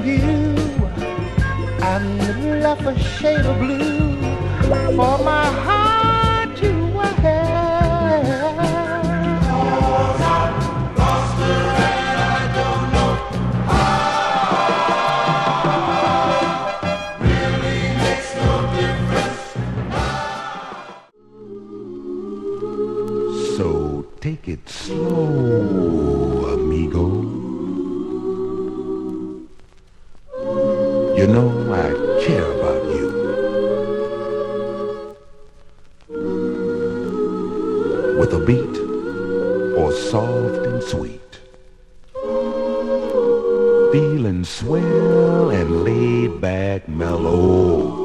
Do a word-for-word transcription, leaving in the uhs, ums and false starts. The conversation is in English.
you and left a shade of blue for my heart to wear. 'Cause I lost her and I don't know how. Really makes no difference now. So take it slow, amigo. You know I care about you. With a beat or soft and sweet, feeling swell and laid back mellow.